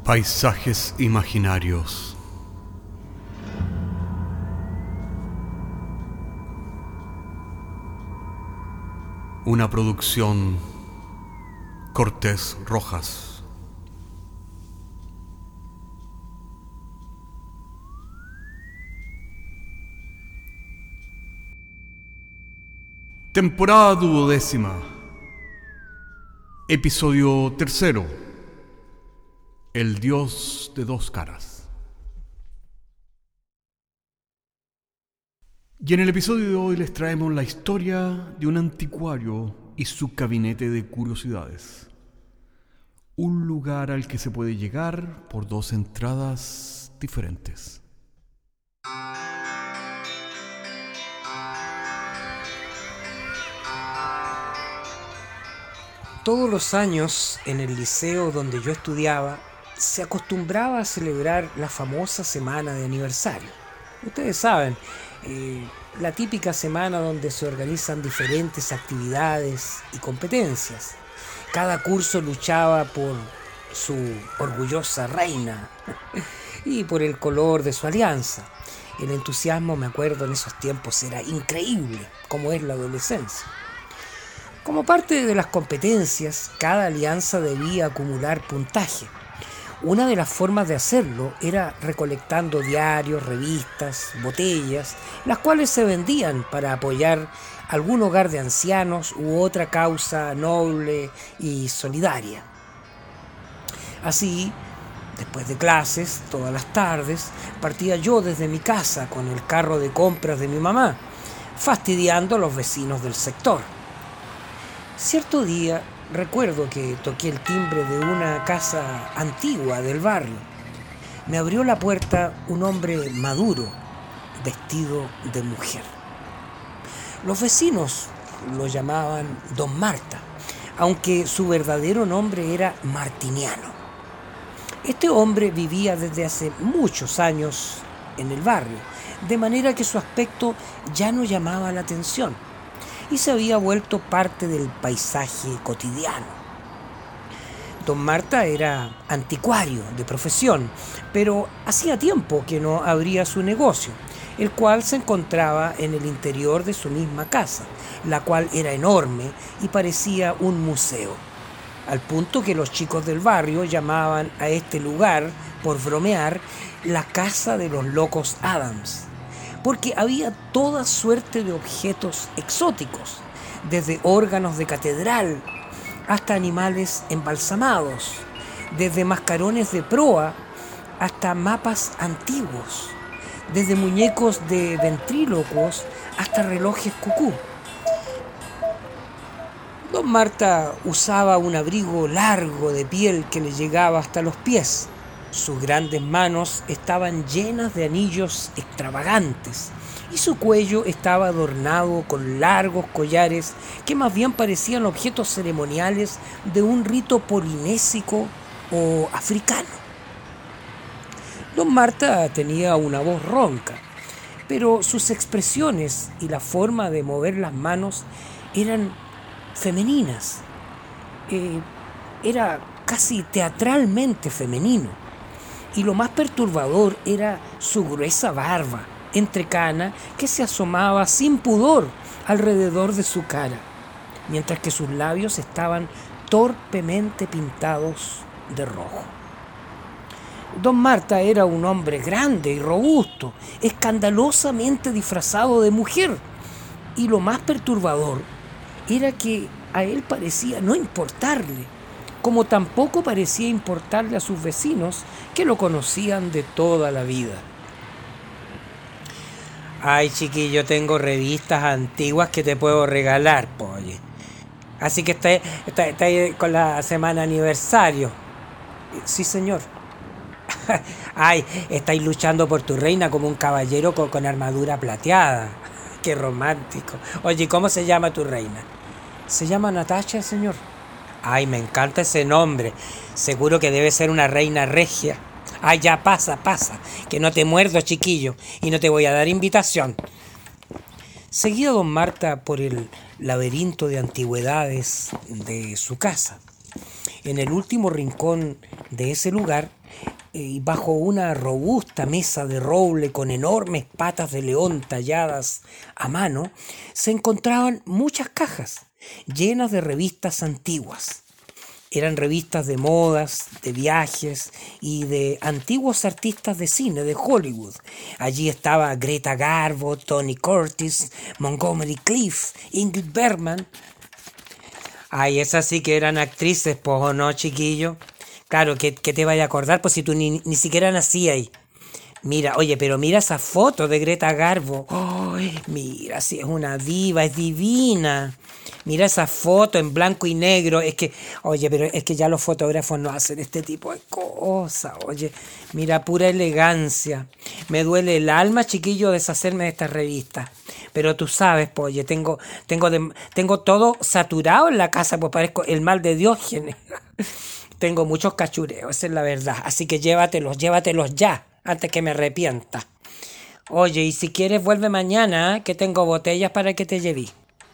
Paisajes imaginarios. Una producción Cortés Rojas. Temporada 12ª. Episodio 3. El Dios de dos caras. Y en el episodio de hoy les traemos la historia de un anticuario y su gabinete de curiosidades. Un lugar al que se puede llegar por dos entradas diferentes. Todos los años en el liceo donde yo estudiaba se acostumbraba a celebrar la famosa semana de aniversario. Ustedes saben, la típica semana donde se organizan diferentes actividades y competencias. Cada curso luchaba por su orgullosa reina y por el color de su alianza. El entusiasmo, me acuerdo, en esos tiempos era increíble, como es la adolescencia. Como parte de las competencias, cada alianza debía acumular puntaje. Una de las formas de hacerlo era recolectando diarios, revistas, botellas, las cuales se vendían para apoyar algún hogar de ancianos u otra causa noble y solidaria. Así, después de clases, todas las tardes, partía yo desde mi casa con el carro de compras de mi mamá, fastidiando a los vecinos del sector. Cierto día recuerdo que toqué el timbre de una casa antigua del barrio. Me abrió la puerta un hombre maduro, vestido de mujer. Los vecinos lo llamaban Don Marta, aunque su verdadero nombre era Martiniano. Este hombre vivía desde hace muchos años en el barrio, de manera que su aspecto ya no llamaba la atención y se había vuelto parte del paisaje cotidiano. Don Marta era anticuario de profesión, pero hacía tiempo que no abría su negocio, el cual se encontraba en el interior de su misma casa, la cual era enorme y parecía un museo, al punto que los chicos del barrio llamaban a este lugar, por bromear, la casa de los locos Adams, porque había toda suerte de objetos exóticos, desde órganos de catedral hasta animales embalsamados, desde mascarones de proa hasta mapas antiguos, desde muñecos de ventrílocuos hasta relojes cucú. Don Marta usaba un abrigo largo de piel que le llegaba hasta los pies. Sus grandes manos estaban llenas de anillos extravagantes y su cuello estaba adornado con largos collares que más bien parecían objetos ceremoniales de un rito polinésico o africano. Don Marta tenía una voz ronca, pero sus expresiones y la forma de mover las manos eran femeninas. Era casi teatralmente femenino. Y lo más perturbador era su gruesa barba entrecana que se asomaba sin pudor alrededor de su cara, mientras que sus labios estaban torpemente pintados de rojo. Don Marta era un hombre grande y robusto, escandalosamente disfrazado de mujer, y lo más perturbador era que a él parecía no importarle, como tampoco parecía importarle a sus vecinos que lo conocían de toda la vida. Ay, chiquillo, tengo revistas antiguas que te puedo regalar, oye. Así que está ahí con la semana aniversario. Sí, señor. Ay, estáis luchando por tu reina como un caballero con armadura plateada. Qué romántico. Oye, ¿cómo se llama tu reina? Se llama Natasha, señor. Ay, me encanta ese nombre. Seguro que debe ser una reina regia. Ay, ya pasa, que no te muerdo, chiquillo, y no te voy a dar invitación. Seguía don Marta por el laberinto de antigüedades de su casa. En el último rincón de ese lugar y bajo una robusta mesa de roble con enormes patas de león talladas a mano, se encontraban muchas cajas llenas de revistas antiguas. Eran revistas de modas, de viajes y de antiguos artistas de cine de Hollywood. Allí estaba Greta Garbo, Tony Curtis, Montgomery Clift, Ingrid Bergman. Ay, esas sí que eran actrices, pues, ¿o no, chiquillo? Claro, que te vaya a acordar, pues si tú ni siquiera nacías ahí. Mira, oye, pero mira esa foto de Greta Garbo. Ay, mira, si es una diva, es divina. Mira esa foto en blanco y negro. Es que, oye, pero es que ya los fotógrafos no hacen este tipo de cosas. Oye, mira, pura elegancia. Me duele el alma, chiquillo, deshacerme de estas revistas. Pero tú sabes, pues, oye, tengo todo saturado en la casa, pues parezco el mal de Diógenes. Tengo muchos cachureos, esa es la verdad. Así que llévatelos ya, antes que me arrepienta. Oye, y si quieres vuelve mañana, que tengo botellas para que te lleve.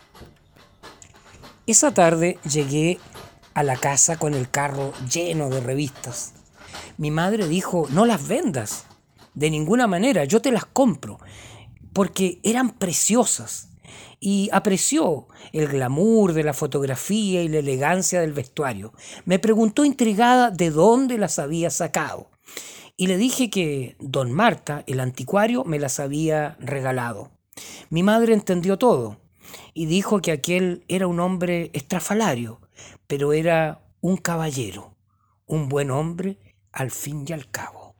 Esa tarde llegué a la casa con el carro lleno de revistas. Mi madre dijo, no las vendas, de ninguna manera, yo te las compro, porque eran preciosas. Y apreció el glamour de la fotografía y la elegancia del vestuario. Me preguntó intrigada de dónde las había sacado. Y le dije que don Marta, el anticuario, me las había regalado. Mi madre entendió todo y dijo que aquel era un hombre estrafalario, pero era un caballero, un buen hombre al fin y al cabo.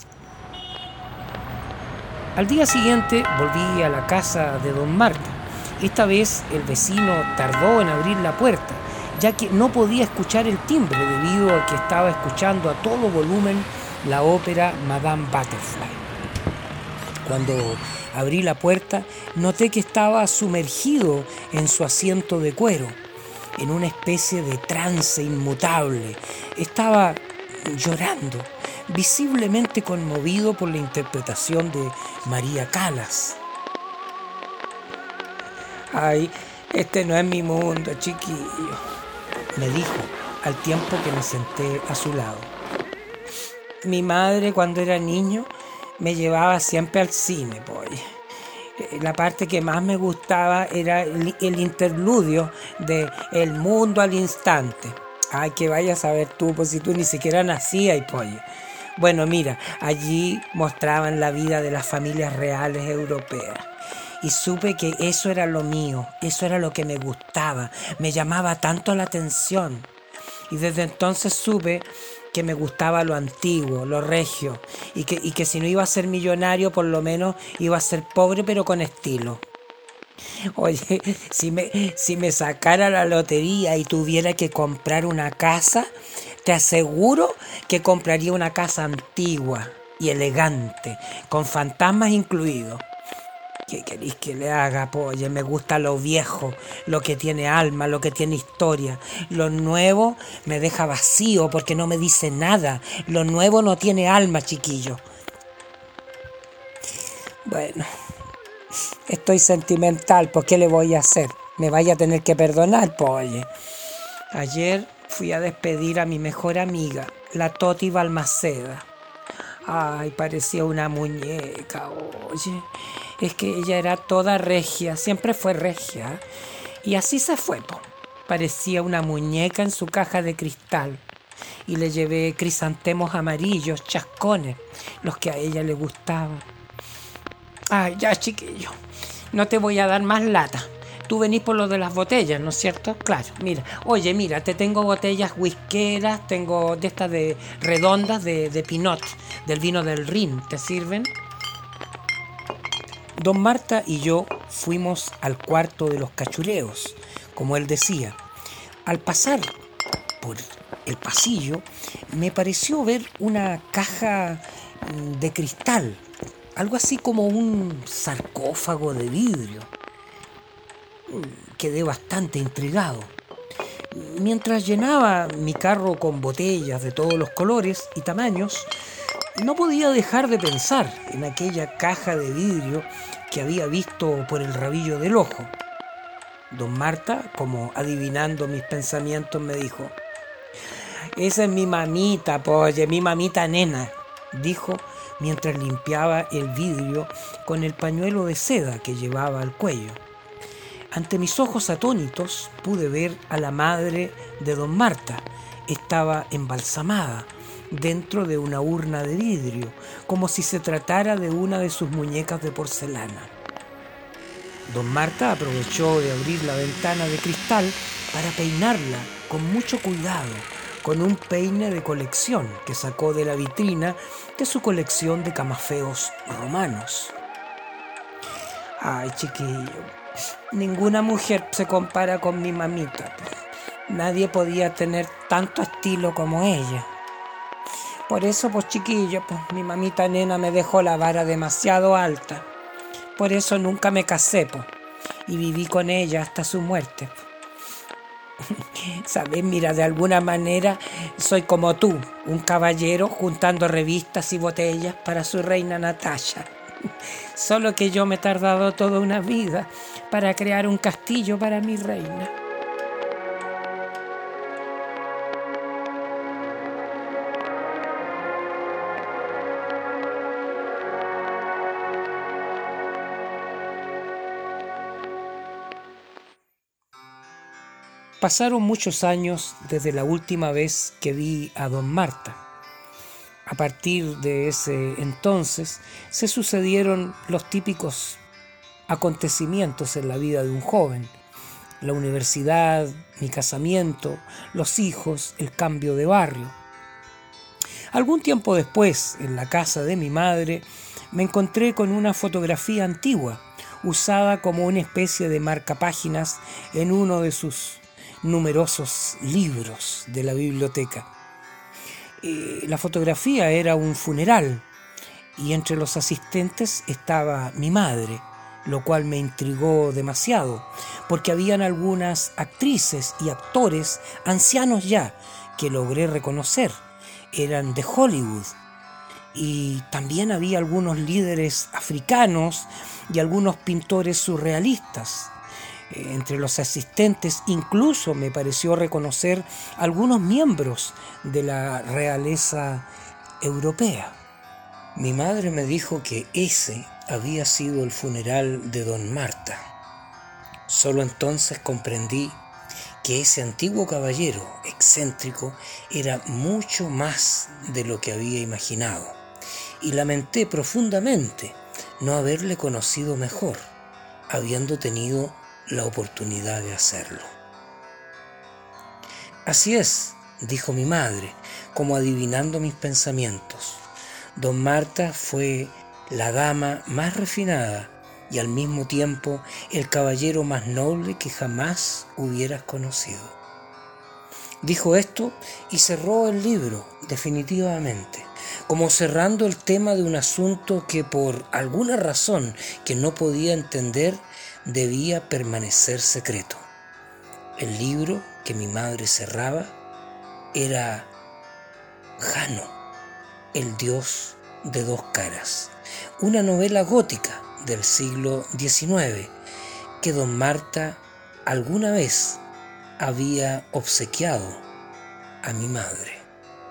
Al día siguiente volví a la casa de don Marta. Esta vez el vecino tardó en abrir la puerta, ya que no podía escuchar el timbre debido a que estaba escuchando a todo volumen la ópera Madame Butterfly. Cuando abrí la puerta, noté que estaba sumergido en su asiento de cuero, en una especie de trance inmutable. Estaba llorando, visiblemente conmovido por la interpretación de María Callas. Ay, este no es mi mundo, chiquillo, me dijo al tiempo que me senté a su lado. Mi madre, cuando era niño, me llevaba siempre al cine, pues. La parte que más me gustaba era el interludio de El mundo al instante. Ay, que vayas a ver tú, pues si tú ni siquiera nacías, pues. Bueno, mira, allí mostraban la vida de las familias reales europeas. Y supe que eso era lo mío, eso era lo que me gustaba, me llamaba tanto la atención. Y desde entonces supe que me gustaba lo antiguo, lo regio, y que si no iba a ser millonario, por lo menos iba a ser pobre, pero con estilo. Oye, si me sacara la lotería y tuviera que comprar una casa, te aseguro que compraría una casa antigua y elegante, con fantasmas incluidos. ¿Qué queréis que le haga, oye? Me gusta lo viejo, lo que tiene alma, lo que tiene historia. Lo nuevo me deja vacío porque no me dice nada. Lo nuevo no tiene alma, chiquillo. Bueno, estoy sentimental, ¿por qué le voy a hacer? Me vaya a tener que perdonar, oye. Ayer fui a despedir a mi mejor amiga, la Toti Balmaceda. Ay, parecía una muñeca, oye. Es que ella era toda regia, siempre fue regia. Y así se fue, po. Parecía una muñeca en su caja de cristal. Y le llevé crisantemos amarillos, chascones, los que a ella le gustaban. Ay, ya, chiquillo, no te voy a dar más lata. Tú venís por lo de las botellas, ¿no es cierto? Claro, mira. Oye, mira, te tengo botellas whiskeras, tengo de estas de redondas de Pinot, del vino del Rin. ¿Te sirven? Don Marta y yo fuimos al cuarto de los cachureos, como él decía. Al pasar por el pasillo, me pareció ver una caja de cristal, algo así como un sarcófago de vidrio. Quedé bastante intrigado. Mientras llenaba mi carro con botellas de todos los colores y tamaños, no podía dejar de pensar en aquella caja de vidrio que había visto por el rabillo del ojo. Don Marta, como adivinando mis pensamientos, me dijo: esa es mi mamita, oye, mi mamita nena. dijo mientras limpiaba el vidrio con el pañuelo de seda que llevaba al cuello. Ante mis ojos atónitos pude ver a la madre de don Marta. Estaba embalsamada dentro de una urna de vidrio, como si se tratara de una de sus muñecas de porcelana. Don Marta aprovechó de abrir la ventana de cristal para peinarla con mucho cuidado, con un peine de colección que sacó de la vitrina de su colección de camafeos romanos. Ay, chiquillo, ninguna mujer se compara con mi mamita. Nadie podía tener tanto estilo como ella. Por eso, pues chiquillo, pues mi mamita nena me dejó la vara demasiado alta. Por eso nunca me casé, pues, y viví con ella hasta su muerte. ¿Sabes? Mira, de alguna manera soy como tú, un caballero juntando revistas y botellas para su reina Natasha. Solo que yo me he tardado toda una vida para crear un castillo para mi reina. Pasaron muchos años desde la última vez que vi a don Marta. A partir de ese entonces se sucedieron los típicos acontecimientos en la vida de un joven: la universidad, mi casamiento, los hijos, el cambio de barrio. Algún tiempo después, en la casa de mi madre, me encontré con una fotografía antigua, usada como una especie de marcapáginas en uno de sus numerosos libros de la biblioteca. La fotografía era un funeral y entre los asistentes estaba mi madre, lo cual me intrigó demasiado, porque habían algunas actrices y actores ancianos ya que logré reconocer. Eran de Hollywood. Y también había algunos líderes africanos y algunos pintores surrealistas. Entre los asistentes incluso me pareció reconocer algunos miembros de la realeza europea. Mi madre me dijo que ese había sido el funeral de don Marta. Solo entonces comprendí que ese antiguo caballero excéntrico era mucho más de lo que había imaginado, y lamenté profundamente no haberle conocido mejor, habiendo tenido la oportunidad de hacerlo. Así es, dijo mi madre, como adivinando mis pensamientos. Don Marta fue la dama más refinada y al mismo tiempo el caballero más noble que jamás hubieras conocido. Dijo esto y cerró el libro definitivamente, como cerrando el tema de un asunto que por alguna razón que no podía entender debía permanecer secreto. El libro que mi madre cerraba era Jano, el dios de dos caras, una novela gótica del siglo XIX que don Marta alguna vez había obsequiado a mi madre.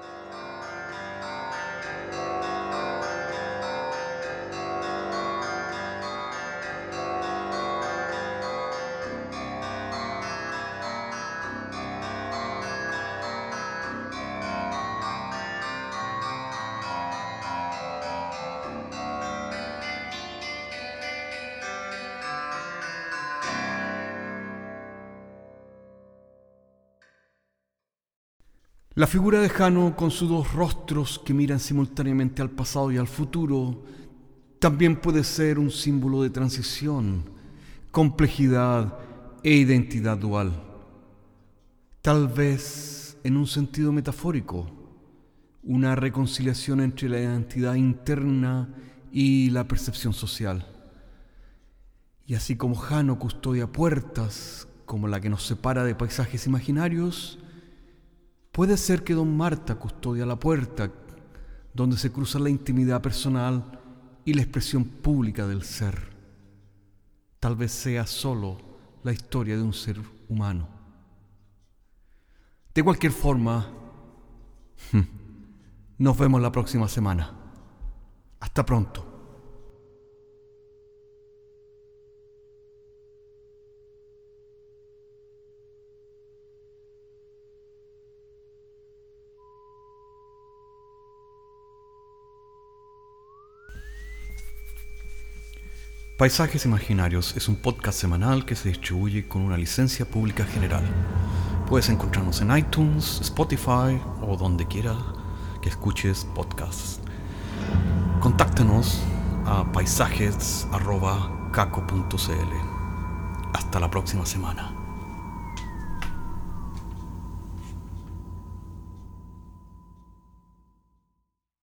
La figura de Jano, con sus dos rostros que miran simultáneamente al pasado y al futuro, también puede ser un símbolo de transición, complejidad e identidad dual. Tal vez en un sentido metafórico, una reconciliación entre la identidad interna y la percepción social. Y así como Jano custodia puertas, como la que nos separa de paisajes imaginarios, puede ser que don Marta custodia la puerta donde se cruza la intimidad personal y la expresión pública del ser. Tal vez sea solo la historia de un ser humano. De cualquier forma, nos vemos la próxima semana. Hasta pronto. Paisajes Imaginarios es un podcast semanal que se distribuye con una licencia pública general. Puedes encontrarnos en iTunes, Spotify o donde quiera que escuches podcasts. Contáctanos a paisajes@caco.cl. Hasta la próxima semana.